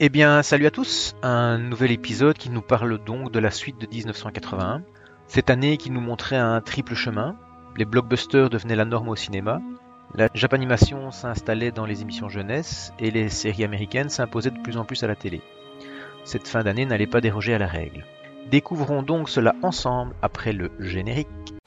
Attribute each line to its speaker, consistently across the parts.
Speaker 1: Eh bien, salut à tous, un nouvel épisode qui nous parle donc de la suite de 1981. Cette année qui nous montrait un triple chemin. Les blockbusters devenaient la norme au cinéma, la Japanimation s'installait dans les émissions jeunesse et les séries américaines s'imposaient de plus en plus à la télé. Cette fin d'année n'allait pas déroger à la règle. Découvrons donc cela ensemble après le générique.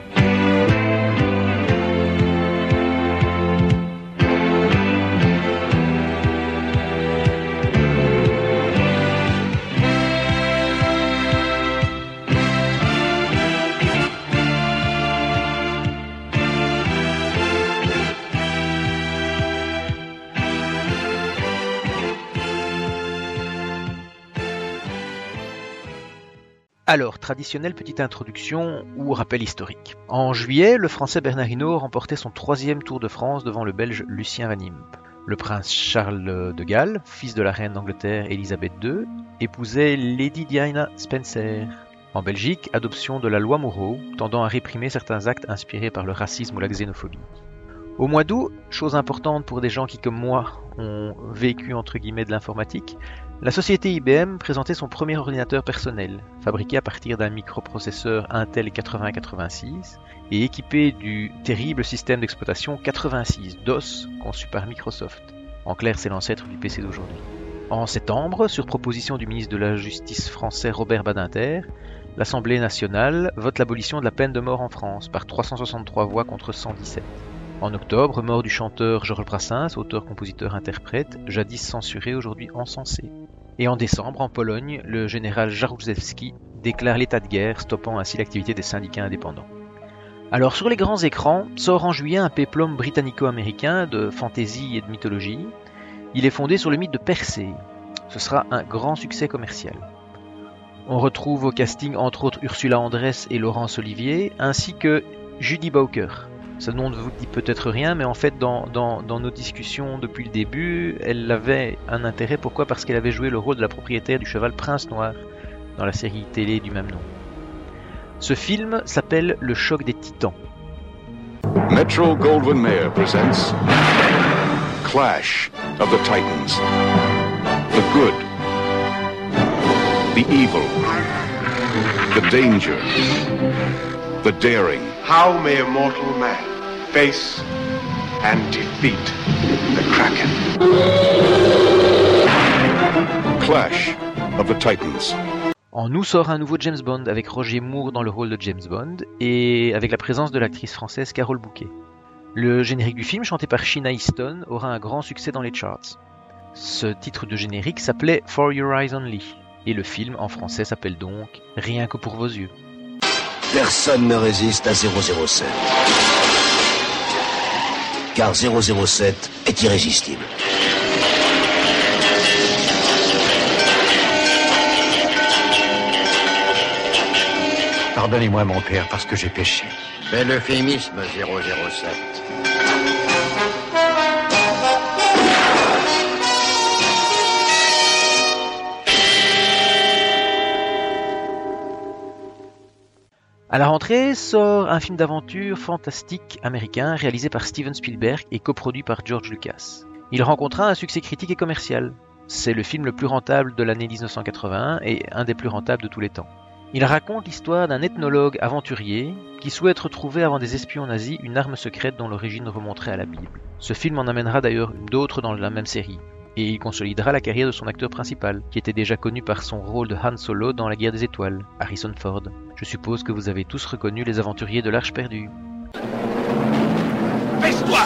Speaker 1: Alors, traditionnelle petite introduction ou rappel historique. En juillet, le Français Bernard Hinault remportait son 3e Tour de France devant le Belge Lucien Van Impe. Le prince Charles de Galles, fils de la reine d'Angleterre Élisabeth II, épousait Lady Diana Spencer. En Belgique, adoption de la loi Moreau, tendant à réprimer certains actes inspirés par le racisme ou la xénophobie. Au mois d'août, chose importante pour des gens qui, comme moi, ont vécu entre guillemets de l'informatique, la société IBM présentait son premier ordinateur personnel, fabriqué à partir d'un microprocesseur Intel 8086 et équipé du terrible système d'exploitation 86 DOS conçu par Microsoft. En clair, c'est l'ancêtre du PC d'aujourd'hui. En septembre, sur proposition du ministre de la Justice français Robert Badinter, l'Assemblée nationale vote l'abolition de la peine de mort en France par 363 voix contre 117. En octobre, mort du chanteur Georges Brassens, auteur-compositeur-interprète, jadis censuré, aujourd'hui encensé. Et en décembre, en Pologne, le général Jaruzelski déclare l'état de guerre, stoppant ainsi l'activité des syndicats indépendants. Alors sur les grands écrans, sort en juillet un péplum britannico-américain de fantaisie et de mythologie. Il est fondé sur le mythe de Persée. Ce sera un grand succès commercial. On retrouve au casting entre autres Ursula Andress et Laurence Olivier, ainsi que Judy Bowker. Ce nom ne vous dit peut-être rien, mais en fait, dans nos discussions depuis le début, elle avait un intérêt. Pourquoi ? Parce qu'elle avait joué le rôle de la propriétaire du cheval Prince Noir dans la série télé du même nom. Ce film s'appelle Le Choc des Titans.
Speaker 2: Metro-Goldwyn-Mayer presents Clash of the Titans. The good, the evil, the danger, the daring.
Speaker 3: How may a mortal man face and defeat the Kraken?
Speaker 2: Clash of the Titans.
Speaker 1: En août sort un nouveau James Bond avec Roger Moore dans le rôle de James Bond et avec la présence de l'actrice française Carole Bouquet. Le générique du film, chanté par Sheena Easton, aura un grand succès dans les charts. Ce titre de générique s'appelait For Your Eyes Only et le film en français s'appelle donc Rien que pour vos yeux.
Speaker 4: Personne ne résiste à 007. Car 007 est irrésistible.
Speaker 5: Pardonnez-moi, mon père, parce que j'ai péché.
Speaker 4: Bel euphémisme, 007.
Speaker 1: À la rentrée sort un film d'aventure fantastique américain réalisé par Steven Spielberg et coproduit par George Lucas. Il rencontra un succès critique et commercial. C'est le film le plus rentable de l'année 1981 et un des plus rentables de tous les temps. Il raconte l'histoire d'un ethnologue aventurier qui souhaite retrouver avant des espions nazis une arme secrète dont l'origine remonterait à la Bible. Ce film en amènera d'ailleurs d'autres dans la même série. Et il consolidera la carrière de son acteur principal, qui était déjà connu par son rôle de Han Solo dans La Guerre des Étoiles, Harrison Ford. Je suppose que vous avez tous reconnu les aventuriers de l'Arche perdue.
Speaker 3: Baisse-toi!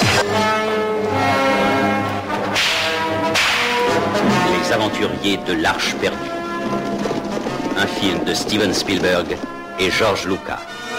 Speaker 6: Les aventuriers de l'Arche perdue. Un film de Steven Spielberg et George Lucas.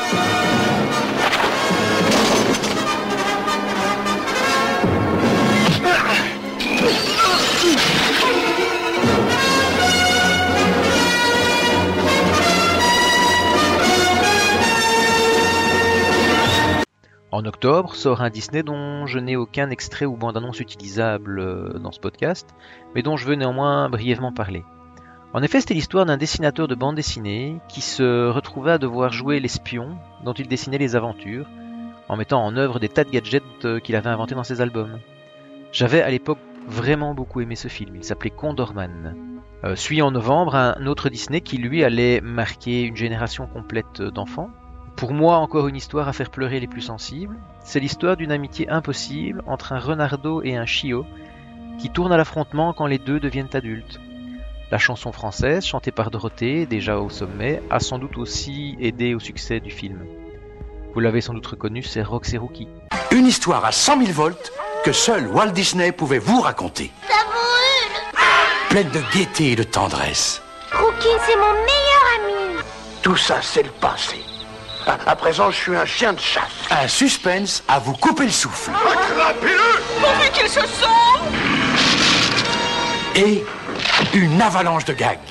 Speaker 1: En octobre sort un Disney dont je n'ai aucun extrait ou bande-annonce utilisable dans ce podcast, mais dont je veux néanmoins brièvement parler. En effet, c'était l'histoire d'un dessinateur de bande dessinée qui se retrouvait à devoir jouer l'espion dont il dessinait les aventures, en mettant en œuvre des tas de gadgets qu'il avait inventés dans ses albums. J'avais à l'époque vraiment beaucoup aimé ce film. Il s'appelait Condorman. Suit en novembre un autre Disney qui lui allait marquer une génération complète d'enfants. Pour moi, encore une histoire à faire pleurer les plus sensibles. C'est l'histoire d'une amitié impossible entre un renardeau et un chiot qui tournent à l'affrontement quand les deux deviennent adultes. La chanson française, chantée par Dorothée, déjà au sommet, a sans doute aussi aidé au succès du film. Vous l'avez sans doute reconnu, c'est Rox et Rookie.
Speaker 4: Une histoire à 100 000 volts que seul Walt Disney pouvait vous raconter.
Speaker 7: Ça brûle!
Speaker 4: Pleine de gaieté et de tendresse.
Speaker 7: Rookie, c'est mon meilleur ami!
Speaker 8: Tout ça, c'est le passé. À présent, je suis un chien de chasse.
Speaker 4: Un suspense à vous couper le souffle.
Speaker 8: Attrapez-le!
Speaker 7: Pourvu qu'il se sauve!
Speaker 4: Et une avalanche de gags.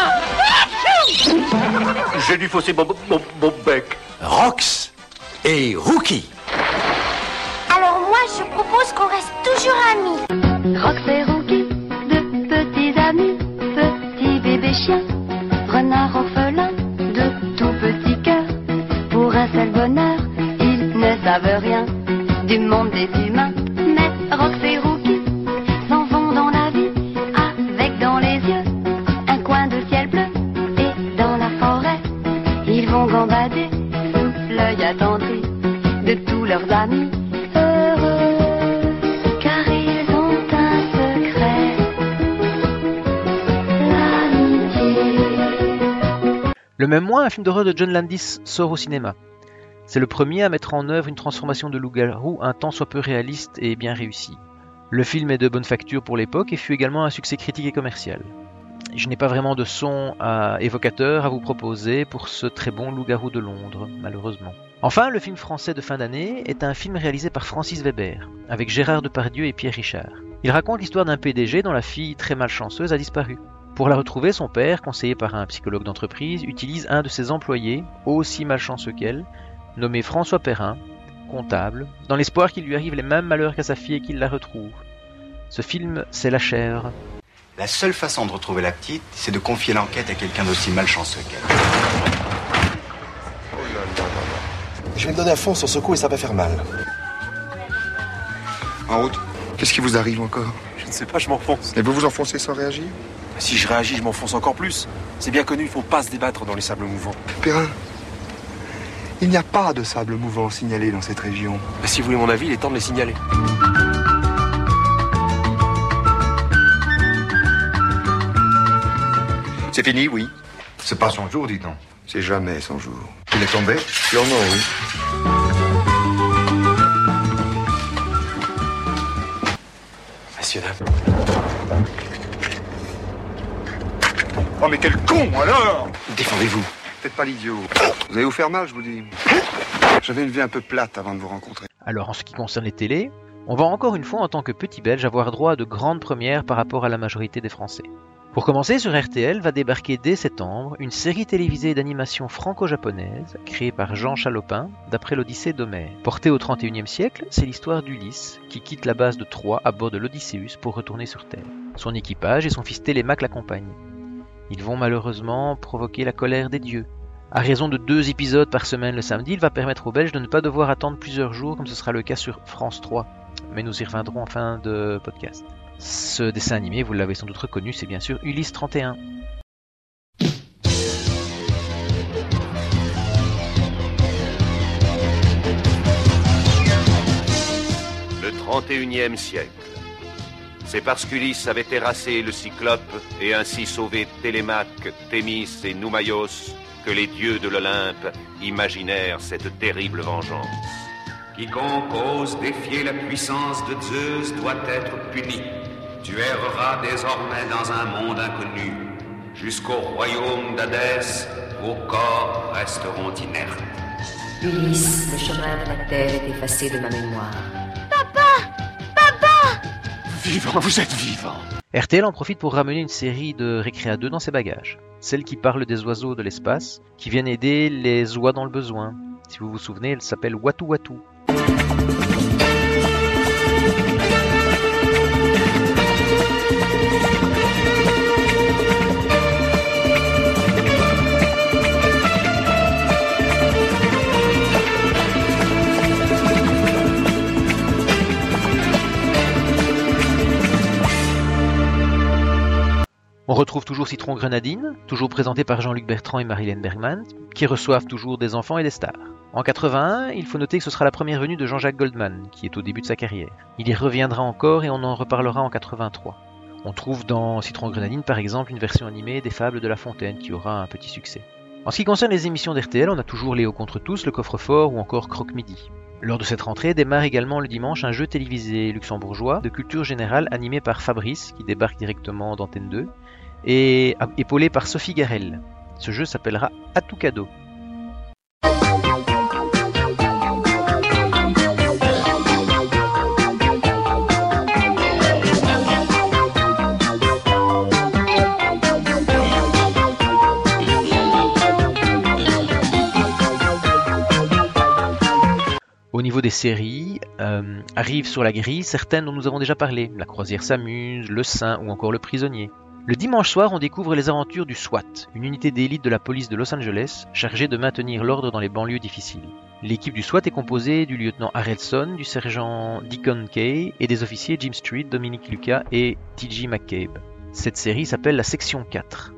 Speaker 8: J'ai dû fausser mon bec.
Speaker 4: Rox et Rookie.
Speaker 7: Alors moi, je propose qu'on reste toujours amis.
Speaker 9: Rox et Rookie, deux petits amis, petits bébés chiens, renards orphelins, de tout petits cœurs. Pour un seul bonheur, ils ne savent rien du monde des humains. Mais Rox et Rookie s'en vont dans la vie, avec dans les yeux un coin de ciel bleu. Et dans la forêt, ils vont gambader sous l'œil attendri de tous leurs amis. Heureux, car ils ont un secret, l'amitié.
Speaker 1: Le même mois, un film d'horreur de John Landis sort au cinéma. C'est le premier à mettre en œuvre une transformation de loup-garou un tant soit peu réaliste et bien réussi. Le film est de bonne facture pour l'époque et fut également un succès critique et commercial. Je n'ai pas vraiment de son évocateur à vous proposer pour ce très bon loup-garou de Londres, malheureusement. Enfin, le film français de fin d'année est un film réalisé par Francis Weber, avec Gérard Depardieu et Pierre Richard. Il raconte l'histoire d'un PDG dont la fille très malchanceuse a disparu. Pour la retrouver, son père, conseillé par un psychologue d'entreprise, utilise un de ses employés, aussi malchanceux qu'elle, nommé François Perrin, comptable, dans l'espoir qu'il lui arrive les mêmes malheurs qu'à sa fille et qu'il la retrouve. Ce film, c'est La Chèvre.
Speaker 5: La seule façon de retrouver la petite, c'est de confier l'enquête à quelqu'un d'aussi malchanceux qu'elle.
Speaker 10: Je vais me donner à fond sur ce coup et ça va faire mal.
Speaker 2: En route. Qu'est-ce qui vous arrive encore?
Speaker 10: Je ne sais pas, je m'enfonce.
Speaker 2: Et vous vous enfoncez sans réagir?
Speaker 10: Si je réagis, je m'enfonce encore plus. C'est bien connu, il faut pas se débattre dans les sables mouvants.
Speaker 2: Perrin, il n'y a pas de sable mouvant signalé dans cette région.
Speaker 10: Mais si vous voulez mon avis, il est temps de les signaler.
Speaker 2: C'est fini, oui.
Speaker 5: C'est pas son jour, dis donc.
Speaker 2: C'est jamais son jour.
Speaker 5: Il est tombé?
Speaker 2: Sûrement, oui.
Speaker 10: Messieurs, dames.
Speaker 2: Oh, mais quel con, alors!
Speaker 10: Défendez-vous.
Speaker 2: Faites pas l'idiot. Vous allez vous faire mal, je vous dis. J'avais une vie un peu plate avant de vous rencontrer.
Speaker 1: Alors en ce qui concerne les télés, on va encore une fois en tant que petit Belge avoir droit à de grandes premières par rapport à la majorité des Français. Pour commencer, sur RTL va débarquer dès septembre une série télévisée d'animation franco-japonaise créée par Jean Chalopin d'après l'Odyssée d'Homère. Portée au XXIe siècle, c'est l'histoire d'Ulysse qui quitte la base de Troie à bord de l'Odysseus pour retourner sur Terre. Son équipage et son fils Télémaque l'accompagnent. Ils vont malheureusement provoquer la colère des dieux. À raison de 2 épisodes par semaine le samedi, il va permettre aux Belges de ne pas devoir attendre plusieurs jours comme ce sera le cas sur France 3. Mais nous y reviendrons en fin de podcast. Ce dessin animé, vous l'avez sans doute reconnu, c'est bien sûr Ulysse 31.
Speaker 11: Le 31e siècle. C'est parce qu'Ulysse avait terrassé le Cyclope et ainsi sauvé Télémaque, Thémis et Noumaïos que les dieux de l'Olympe imaginèrent cette terrible vengeance.
Speaker 12: Quiconque ose défier la puissance de Zeus doit être puni. Tu erreras désormais dans un monde inconnu. Jusqu'au royaume d'Hadès, vos corps resteront inertes.
Speaker 13: Ulysse, le chemin de la terre est effacé de ma mémoire.
Speaker 10: Vivant, vous êtes vivant.
Speaker 1: RTL en profite pour ramener une série de Récréa 2 dans ses bagages. Celle qui parle des oiseaux de l'espace, qui viennent aider les oies dans le besoin. Si vous vous souvenez, elle s'appelle Watu Watu. On retrouve toujours Citron Grenadine, toujours présenté par Jean-Luc Bertrand et Marilyn Bergman, qui reçoivent toujours des enfants et des stars. En 81, il faut noter que ce sera la première venue de Jean-Jacques Goldman, qui est au début de sa carrière. Il y reviendra encore et on en reparlera en 83. On trouve dans Citron Grenadine par exemple une version animée des Fables de La Fontaine qui aura un petit succès. En ce qui concerne les émissions d'RTL, on a toujours Léo contre tous, Le Coffre-Fort ou encore Croque-Midi. Lors de cette rentrée démarre également le dimanche un jeu télévisé luxembourgeois de culture générale animé par Fabrice qui débarque directement d'Antenne 2 et épaulé par Sophie Garel. Ce jeu s'appellera À tout cadeau. Au niveau des séries, arrivent sur la grille certaines dont nous avons déjà parlé, La Croisière s'amuse, Le Saint ou encore Le Prisonnier. Le dimanche soir, on découvre les aventures du SWAT, une unité d'élite de la police de Los Angeles chargée de maintenir l'ordre dans les banlieues difficiles. L'équipe du SWAT est composée du lieutenant Harrelson, du sergent Deacon Kay et des officiers Jim Street, Dominic Lucas et T.J. McCabe. Cette série s'appelle la Section 4.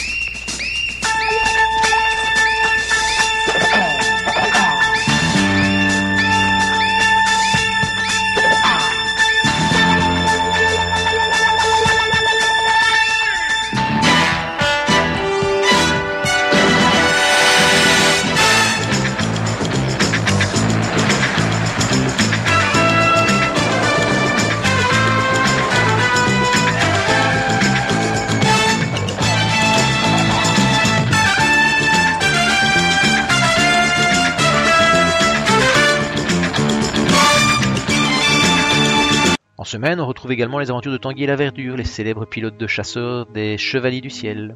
Speaker 1: En semaine, on retrouve également les aventures de Tanguy et la Verdure, les célèbres pilotes de chasseurs des Chevaliers du Ciel.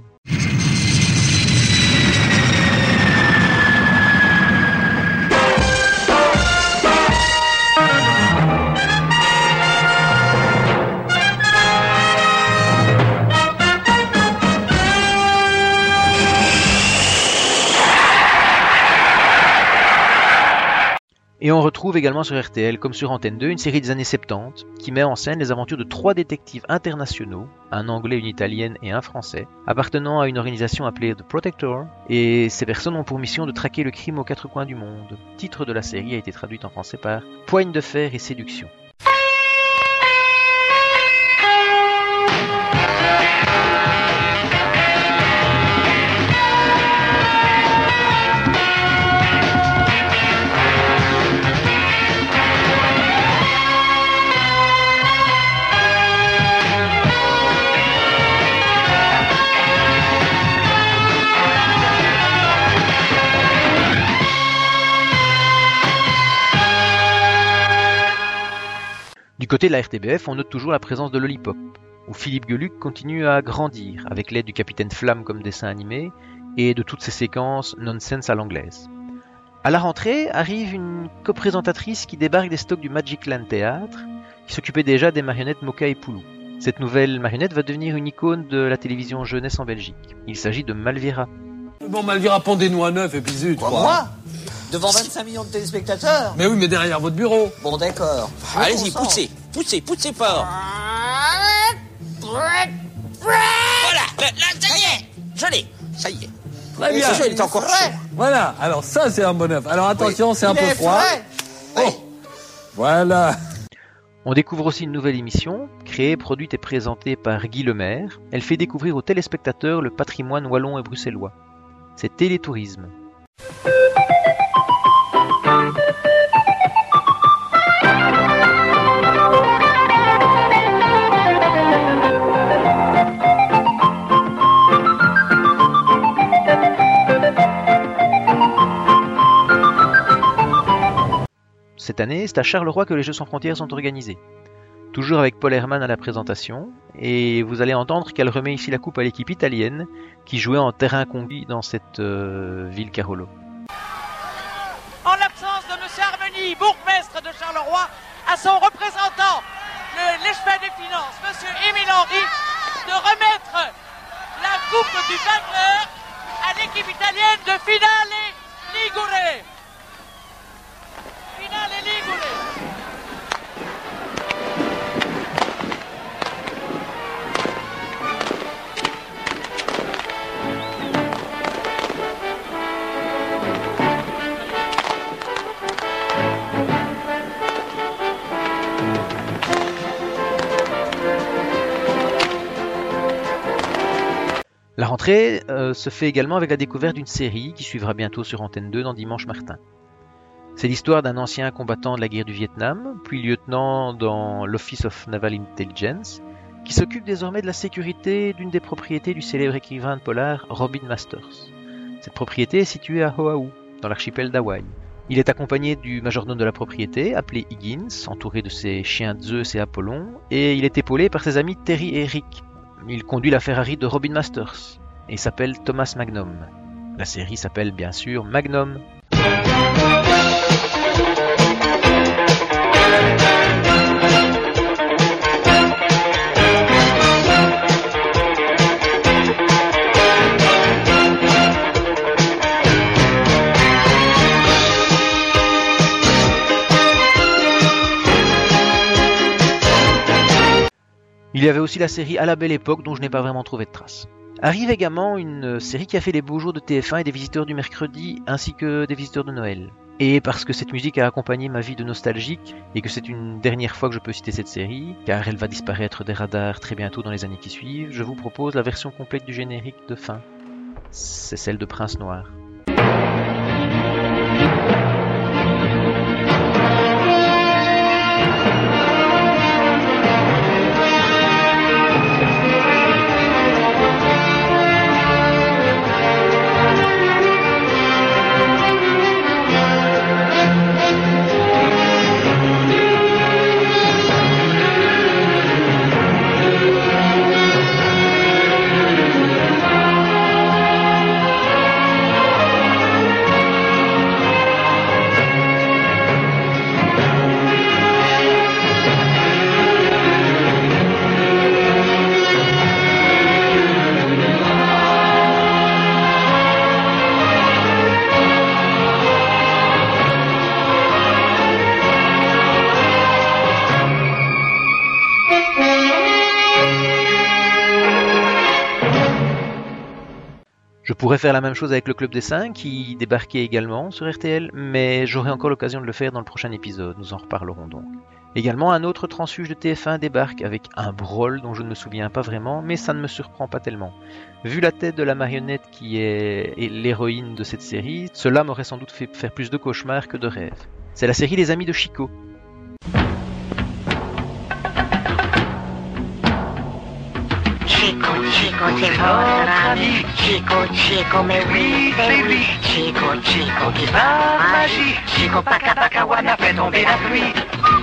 Speaker 1: Et on retrouve également sur RTL, comme sur Antenne 2, une série des années 70 qui met en scène les aventures de 3 détectives internationaux, un anglais, une italienne et un français, appartenant à une organisation appelée The Protector, et ces personnes ont pour mission de traquer le crime aux 4 coins du monde. Le titre de la série a été traduit en français par Poigne de fer et séduction. Du côté de la RTBF, on note toujours la présence de Lollipop, où Philippe Geluck continue à grandir, avec l'aide du Capitaine Flamme comme dessin animé, et de toutes ces séquences nonsense à l'anglaise. À la rentrée, arrive une coprésentatrice qui débarque des stocks du Magic Land Théâtre, qui s'occupait déjà des marionnettes Moka et Poulou. Cette nouvelle marionnette va devenir une icône de la télévision jeunesse en Belgique. Il s'agit de Malvira.
Speaker 14: Bon, Malvira, pendez-nous à neuf et puis zut.
Speaker 15: Quoi, moi Devant 25 millions de téléspectateurs?
Speaker 14: Mais oui, mais derrière votre bureau.
Speaker 15: Bon, d'accord.
Speaker 16: Allez-y, poussez fort. Voilà, là, ça y est, je l'ai, ça y est.
Speaker 14: Très bien.
Speaker 16: Ce jeu, il est encore chaud.
Speaker 14: Voilà, alors ça, c'est un bon œuf. Alors attention, oui, c'est un peu froid. Oh. Voilà.
Speaker 1: On découvre aussi une nouvelle émission, créée, produite et présentée par Guy Lemaire. Elle fait découvrir aux téléspectateurs le patrimoine wallon et bruxellois. C'est Télétourisme. Cette année, c'est à Charleroi que les Jeux sans frontières sont organisés. Toujours avec Paul Herman à la présentation, et vous allez entendre qu'elle remet ici la coupe à l'équipe italienne qui jouait en terrain conquis dans cette ville Carolo.
Speaker 17: En l'absence de M. Armeny, bourgmestre de Charleroi, à son représentant, l'échevin des finances, M. Émile Henry, de remettre la coupe du vainqueur à l'équipe italienne de Finale Ligure. Finale Ligure.
Speaker 1: La rentrée se fait également avec la découverte d'une série qui suivra bientôt sur Antenne 2 dans Dimanche Martin. C'est l'histoire d'un ancien combattant de la guerre du Vietnam, puis lieutenant dans l'Office of Naval Intelligence, qui s'occupe désormais de la sécurité d'une des propriétés du célèbre écrivain polar Robin Masters. Cette propriété est située à Oahu, dans l'archipel d'Hawaï. Il est accompagné du majordome de la propriété, appelé Higgins, entouré de ses chiens Zeus et Apollon, et il est épaulé par ses amis Terry et Rick. Il conduit la Ferrari de Robin Masters, et s'appelle Thomas Magnum. La série s'appelle bien sûr Magnum. Il y avait aussi la série À la belle époque dont je n'ai pas vraiment trouvé de traces. Arrive également une série qui a fait les beaux jours de TF1 et des visiteurs du mercredi ainsi que des visiteurs de Noël. Et parce que cette musique a accompagné ma vie de nostalgique et que c'est une dernière fois que je peux citer cette série, car elle va disparaître des radars très bientôt dans les années qui suivent, je vous propose la version complète du générique de fin. C'est celle de Prince Noir. Je pourrais faire la même chose avec le Club des 5 qui débarquait également sur RTL, mais j'aurai encore l'occasion de le faire dans le prochain épisode, nous en reparlerons donc. Également, un autre transfuge de TF1 débarque avec un brol dont je ne me souviens pas vraiment, mais ça ne me surprend pas tellement. Vu la tête de la marionnette qui est l'héroïne de cette série, cela m'aurait sans doute fait faire plus de cauchemars que de rêves. C'est la série Les Amis de Chico.
Speaker 7: Chico, Chico, c'est votre ami. Chico, Chico, mais oui, c'est lui. Chico, Chico, qui parle magie. Chico, Paka Paka Wana fait tomber la pluie.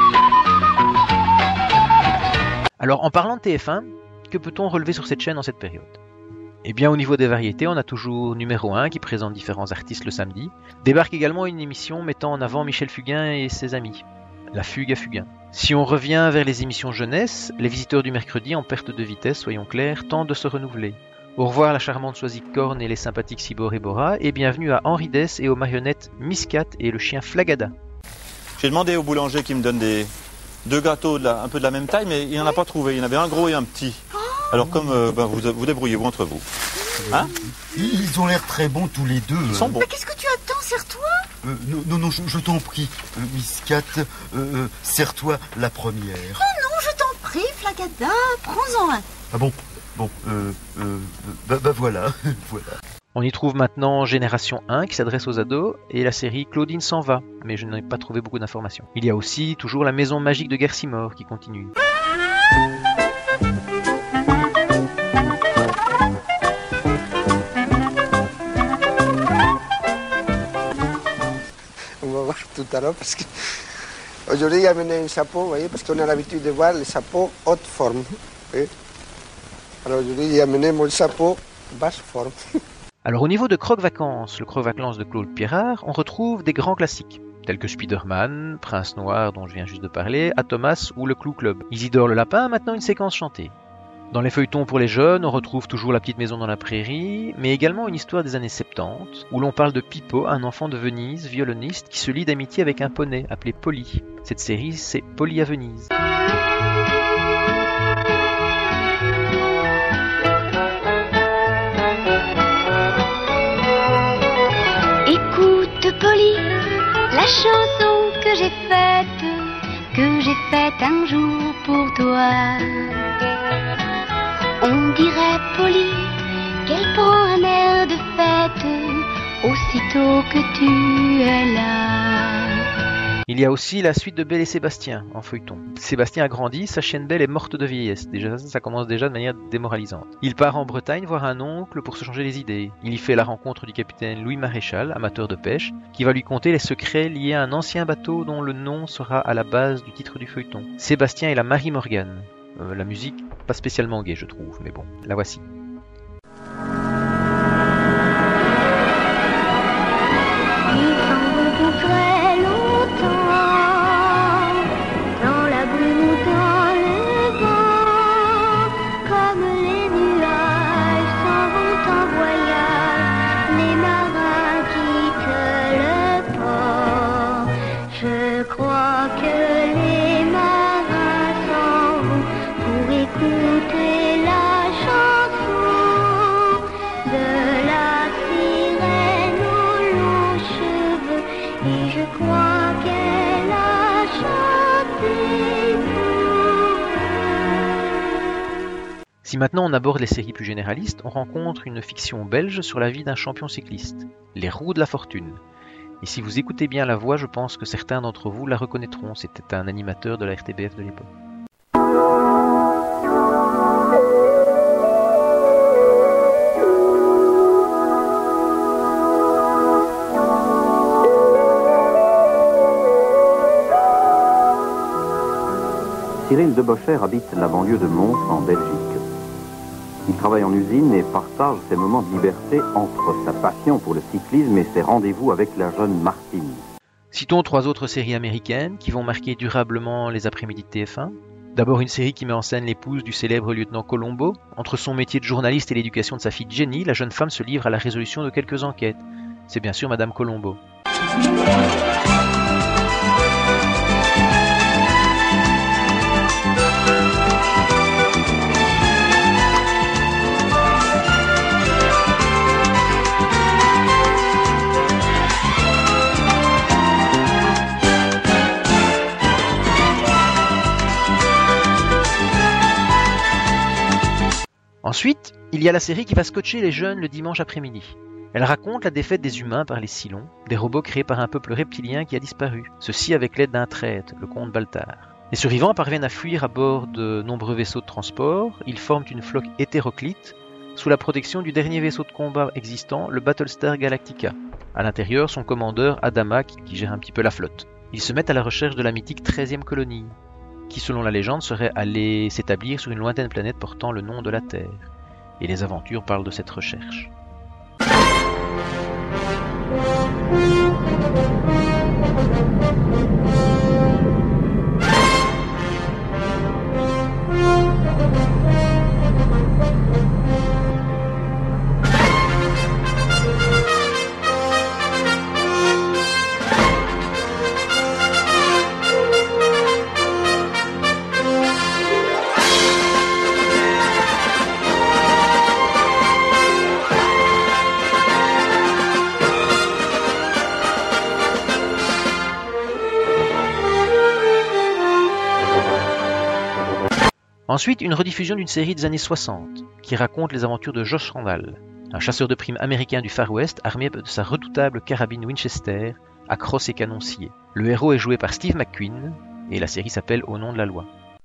Speaker 1: Alors, en parlant de TF1, que peut-on relever sur cette chaîne en cette période ? Eh bien, au niveau des variétés, on a toujours Numéro 1 qui présente différents artistes le samedi. Débarque également une émission mettant en avant Michel Fugain et ses amis. La Fugue à Fugain. Si on revient vers les émissions jeunesse, les visiteurs du mercredi en perte de vitesse, soyons clairs, tentent de se renouveler. Au revoir la charmante Soisy Corne et les sympathiques Cibor et Bora, et bienvenue à Henri Dess et aux marionnettes Miss Cat et le chien Flagada.
Speaker 18: J'ai demandé au boulanger qui me donne deux gâteaux un peu de la même taille, mais il n'en a pas trouvé. Il y en avait un gros et un petit. Alors comme vous débrouillez-vous entre vous. Hein?
Speaker 19: Ils ont l'air très bons tous les deux.
Speaker 18: Ils sont bons.
Speaker 20: Mais qu'est-ce que tu attends? Serre-toi.
Speaker 19: Non, je t'en prie. Miss Cat, serre-toi la première.
Speaker 20: Oh non, je t'en prie, Flagada, prends-en un.
Speaker 19: Ah bon, voilà.
Speaker 1: On y trouve maintenant Génération 1 qui s'adresse aux ados et la série Claudine s'en va, mais je n'ai pas trouvé beaucoup d'informations. Il y a aussi toujours la Maison Magique de Gersimore qui continue.
Speaker 21: On va voir tout à l'heure parce que aujourd'hui j'ai amené un chapeau, vous voyez, parce qu'on a l'habitude de voir les chapeaux haute forme. Vous voyez. Alors aujourd'hui j'ai amené mon chapeau basse forme.
Speaker 1: Alors au niveau de Croque-Vacances, le Croque-Vacances de Claude Pierrard, on retrouve des grands classiques, tels que Spider-Man, Prince Noir dont je viens juste de parler, Thomas ou le Clou Club. Isidore le Lapin a maintenant une séquence chantée. Dans les feuilletons pour les jeunes, on retrouve toujours La Petite Maison dans la Prairie, mais également une histoire des années 70, où l'on parle de Pippo, un enfant de Venise, violoniste, qui se lie d'amitié avec un poney appelé Polly. Cette série, c'est Polly à Venise.
Speaker 9: Écoute Polly, la chanson que j'ai faite un jour pour toi. On dirait Polly qu'elle prend un air de fête aussitôt que tu es là.
Speaker 1: Il y a aussi la suite de Belle et Sébastien en feuilleton. Sébastien a grandi, sa chienne Belle est morte de vieillesse. Déjà, ça commence déjà de manière démoralisante. Il part en Bretagne voir un oncle pour se changer les idées. Il y fait la rencontre du capitaine Louis Maréchal, amateur de pêche, qui va lui conter les secrets liés à un ancien bateau dont le nom sera à la base du titre du feuilleton. Sébastien et la Marie Morgane. La musique, pas spécialement gaie je trouve, mais bon, la voici. Si maintenant on aborde les séries plus généralistes, on rencontre une fiction belge sur la vie d'un champion cycliste, Les Roues de la Fortune. Et si vous écoutez bien la voix, je pense que certains d'entre vous la reconnaîtront, c'était un animateur de la RTBF de l'époque.
Speaker 3: Cyril Debocher habite la banlieue de Mons en Belgique. Il travaille en usine et partage ses moments de liberté entre sa passion pour le cyclisme et ses rendez-vous avec la jeune Martine.
Speaker 1: Citons 3 autres séries américaines qui vont marquer durablement les après-midi de TF1. D'abord une série qui met en scène l'épouse du célèbre lieutenant Colombo. Entre son métier de journaliste et l'éducation de sa fille Jenny, la jeune femme se livre à la résolution de quelques enquêtes. C'est bien sûr Madame Colombo. Ensuite, il y a la série qui va scotcher les jeunes le dimanche après-midi. Elle raconte la défaite des humains par les Cylons, des robots créés par un peuple reptilien qui a disparu, ceci avec l'aide d'un traître, le comte Baltar. Les survivants parviennent à fuir à bord de nombreux vaisseaux de transport, ils forment une flotte hétéroclite, sous la protection du dernier vaisseau de combat existant, le Battlestar Galactica. À l'intérieur, son commandeur Adama qui gère un petit peu la flotte. Ils se mettent à la recherche de la mythique 13e colonie, qui selon la légende serait allée s'établir sur une lointaine planète portant le nom de la Terre. Et les aventures parlent de cette recherche. Ensuite, une rediffusion d'une série des années 60, qui raconte les aventures de Josh Randall, un chasseur de primes américain du Far West armé de sa redoutable carabine Winchester à crosse et canon scié. Le héros est joué par Steve McQueen, et la série s'appelle Au nom de la loi.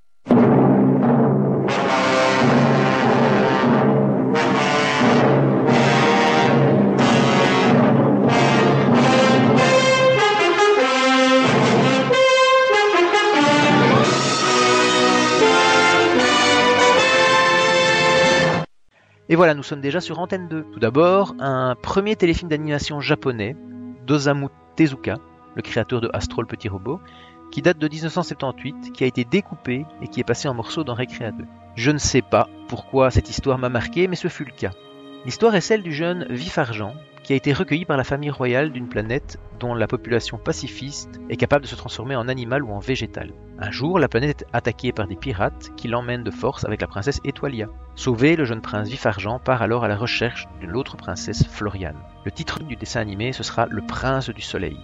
Speaker 1: Et voilà, nous sommes déjà sur Antenne 2. Tout d'abord, un premier téléfilm d'animation japonais, d'Osamu Tezuka, le créateur de Astro le petit robot, qui date de 1978, qui a été découpé et qui est passé en morceaux dans Recrea 2. Je ne sais pas pourquoi cette histoire m'a marqué, mais ce fut le cas. L'histoire est celle du jeune Vif Argent, qui a été recueilli par la famille royale d'une planète dont la population pacifiste est capable de se transformer en animal ou en végétal. Un jour, la planète est attaquée par des pirates qui l'emmènent de force avec la princesse Étoilia. Sauvé, le jeune prince Vif Argent part alors à la recherche d'une autre princesse, Floriane. Le titre du dessin animé, ce sera Le Prince du Soleil.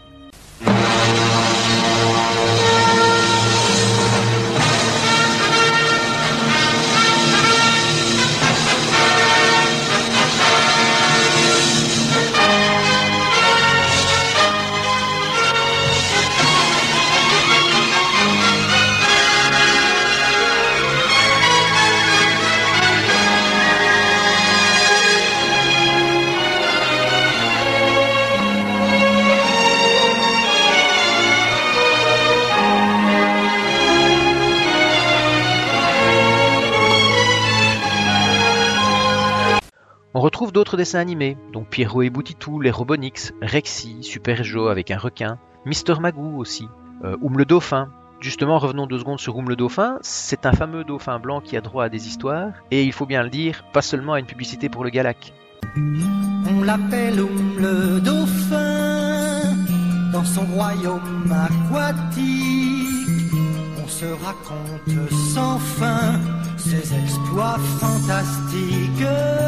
Speaker 1: On retrouve d'autres dessins animés, donc Pierrot et Boutitou, les Robonix, Rexy, Super Joe avec un requin, Mister Magoo aussi, Oum le Dauphin. Justement, revenons 2 secondes sur Oum le Dauphin, c'est un fameux dauphin blanc qui a droit à des histoires, et il faut bien le dire, pas seulement à une publicité pour le Galac.
Speaker 6: On l'appelle Oum le Dauphin, dans son royaume aquatique, on se raconte sans fin ses exploits fantastiques.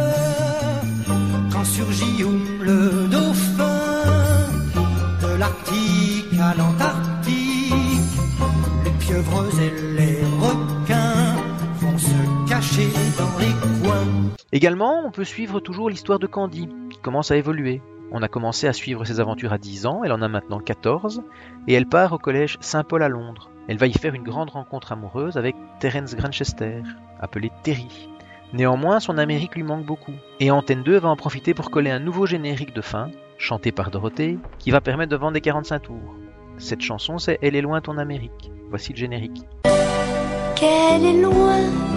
Speaker 6: Quand surgit Oum le Dauphin, de l'Arctique à l'Antarctique, les pieuvres et les requins vont se cacher dans les coins.
Speaker 1: Également, on peut suivre toujours l'histoire de Candy, qui commence à évoluer. On a commencé à suivre ses aventures à 10 ans, elle en a maintenant 14, et elle part au collège Saint-Paul à Londres. Elle va y faire une grande rencontre amoureuse avec Terence Granchester, appelé Terry. Néanmoins, son Amérique lui manque beaucoup, et Antenne 2 va en profiter pour coller un nouveau générique de fin, chanté par Dorothée, qui va permettre de vendre des 45 tours. Cette chanson, c'est « Elle est loin ton Amérique ». Voici le générique.
Speaker 9: Qu'elle est loin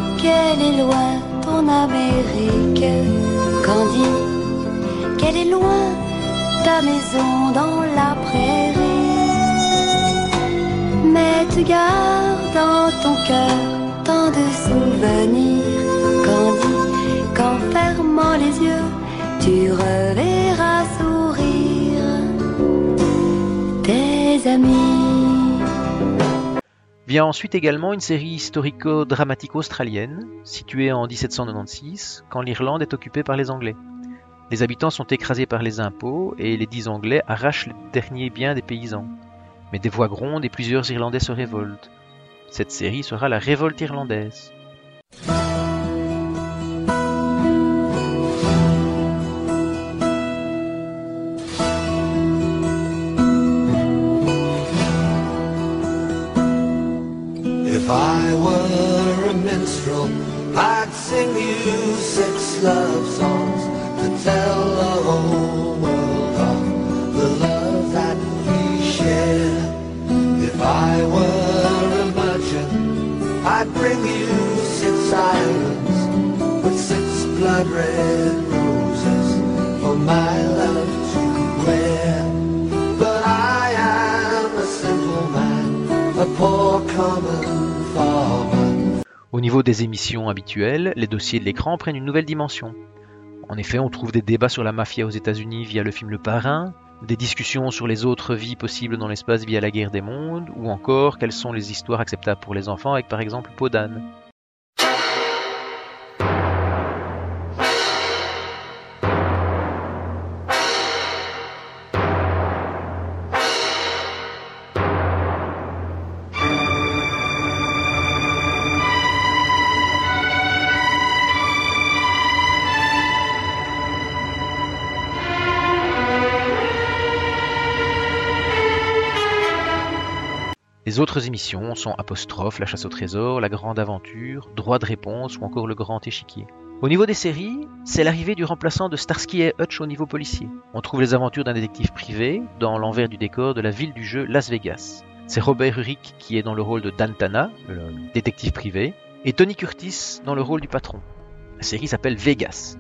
Speaker 9: ton Amérique, Candy. Qu'elle est loin ta maison dans la prairie. Mais tu gardes dans ton cœur tant de souvenirs, Candy, qu'en fermant les yeux, tu reverras sourire tes amis.
Speaker 1: Vient ensuite également une série historico-dramatique australienne, située en 1796, quand l'Irlande est occupée par les Anglais. Les habitants sont écrasés par les impôts et les 10 Anglais arrachent les derniers biens des paysans. Mais des voix grondent et plusieurs Irlandais se révoltent. Cette série sera la révolte irlandaise.
Speaker 6: If I were a minstrel, I'd sing you 6 love songs to tell the whole world of the love that we share. If I were a merchant, I'd bring you 6 islands with 6 blood red roses for my love to wear. But I am a simple man, a poor common farmer.
Speaker 1: Au niveau des émissions habituelles, les dossiers de l'écran prennent une nouvelle dimension. En effet, on trouve des débats sur la mafia aux États-Unis via le film Le Parrain, des discussions sur les autres vies possibles dans l'espace via la guerre des mondes, ou encore quelles sont les histoires acceptables pour les enfants avec par exemple Peau d'âne. Les autres émissions sont Apostrophe, La chasse au trésor, La grande aventure, Droit de réponse ou encore Le grand échiquier. Au niveau des séries, c'est l'arrivée du remplaçant de Starsky et Hutch au niveau policier. On trouve les aventures d'un détective privé dans l'envers du décor de la ville du jeu Las Vegas. C'est Robert Urich qui est dans le rôle de Dan Tana, le détective privé, et Tony Curtis dans le rôle du patron. La série s'appelle Vegas.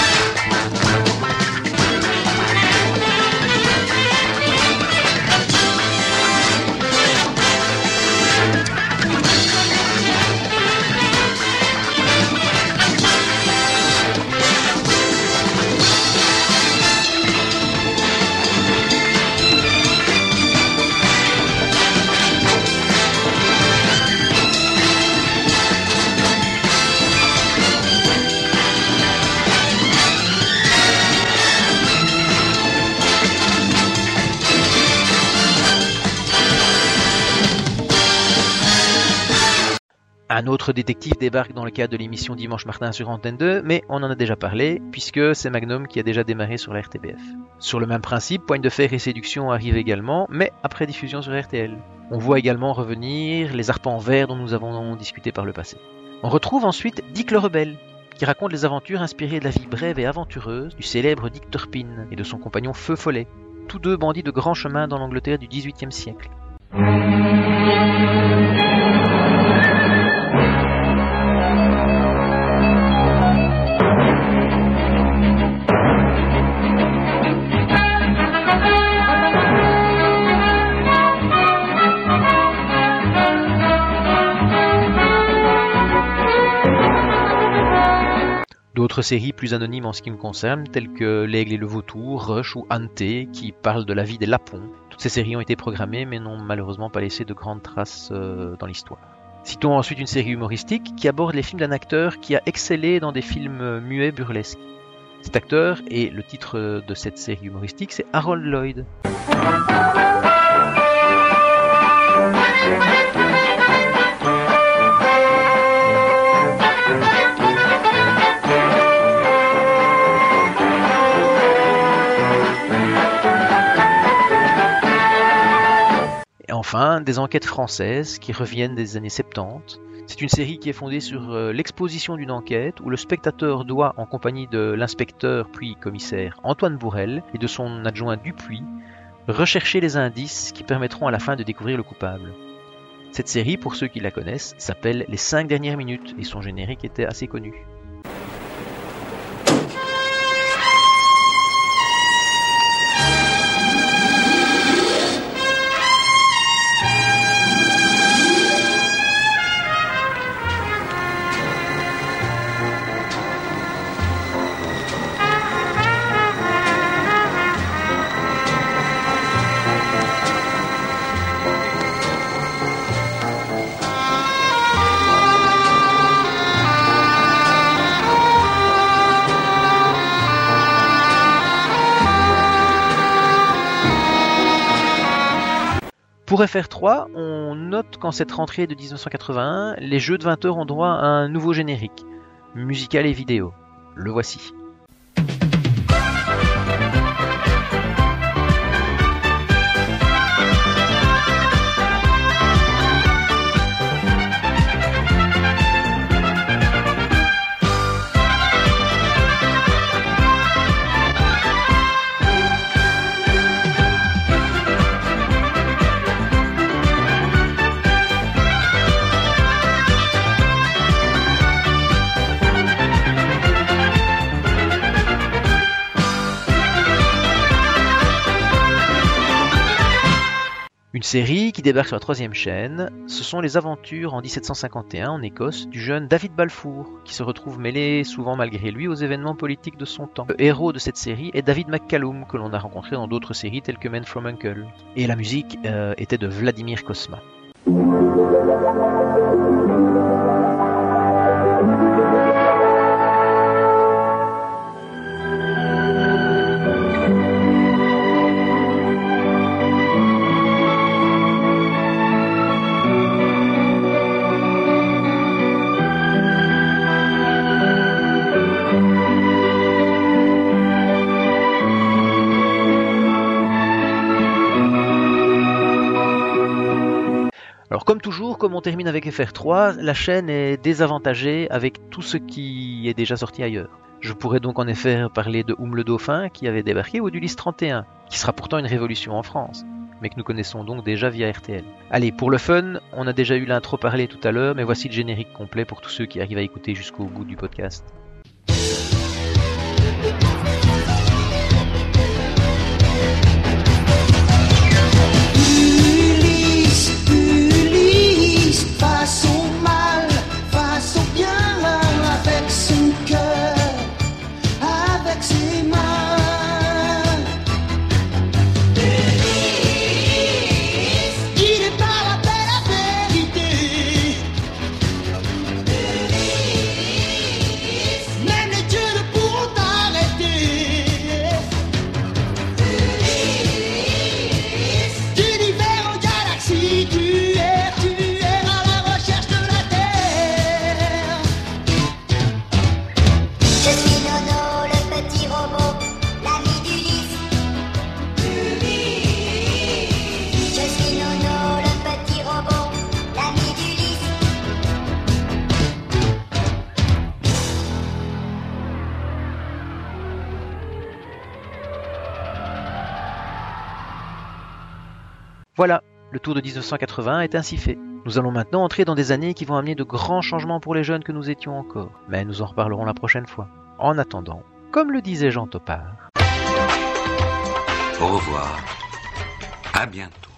Speaker 1: Un autre détective débarque dans le cadre de l'émission Dimanche Martin sur Antenne 2, mais on en a déjà parlé, puisque c'est Magnum qui a déjà démarré sur la RTBF. Sur le même principe, Poigne de fer et séduction arrivent également, mais après diffusion sur RTL. On voit également revenir les arpents verts dont nous avons discuté par le passé. On retrouve ensuite Dick le rebelle, qui raconte les aventures inspirées de la vie brève et aventureuse du célèbre Dick Turpin et de son compagnon Feu Follet, tous deux bandits de grand chemin dans l'Angleterre du XVIIIe siècle. D'autres séries plus anonymes en ce qui me concerne, telles que L'Aigle et le Vautour, Rush ou Ante, qui parlent de la vie des lapons. Toutes ces séries ont été programmées mais n'ont malheureusement pas laissé de grandes traces dans l'histoire. Citons ensuite une série humoristique qui aborde les films d'un acteur qui a excellé dans des films muets burlesques. Cet acteur, et le titre de cette série humoristique, c'est Harold Lloyd. Et enfin, des enquêtes françaises qui reviennent des années 70. C'est une série qui est fondée sur l'exposition d'une enquête où le spectateur doit, en compagnie de l'inspecteur puis commissaire Antoine Bourrel et de son adjoint Dupuis, rechercher les indices qui permettront à la fin de découvrir le coupable. Cette série, pour ceux qui la connaissent, s'appelle Les 5 dernières minutes et son générique était assez connu. Pour FR3, on note qu'en cette rentrée de 1981, les jeux de 20 heures ont droit à un nouveau générique, musical et vidéo. Le voici. Une série qui débarque sur la 3e chaîne, ce sont les aventures en 1751 en Écosse du jeune David Balfour, qui se retrouve mêlé souvent malgré lui aux événements politiques de son temps. Le héros de cette série est David McCallum, que l'on a rencontré dans d'autres séries telles que Men from Uncle. Et la musique était de Vladimir Kosma. Alors comme toujours, comme on termine avec FR3, la chaîne est désavantagée avec tout ce qui est déjà sorti ailleurs. Je pourrais donc en effet parler de le Dauphin qui avait débarqué ou d'Ulysse 31, qui sera pourtant une révolution en France, mais que nous connaissons donc déjà via RTL. Allez, pour le fun, on a déjà eu l'intro parlé tout à l'heure, mais voici le générique complet pour tous ceux qui arrivent à écouter jusqu'au bout du podcast.
Speaker 6: Face au mal, face au bien, avec son cœur, avec ses mains. Guidé par la belle vérité, même les dieux ne pourront t'arrêter. D'univers en galaxie, tu es.
Speaker 1: Voilà, le tour de 1980 est ainsi fait. Nous allons maintenant entrer dans des années qui vont amener de grands changements pour les jeunes que nous étions encore. Mais nous en reparlerons la prochaine fois. En attendant, comme le disait Jean Topard.
Speaker 12: Au revoir. À bientôt.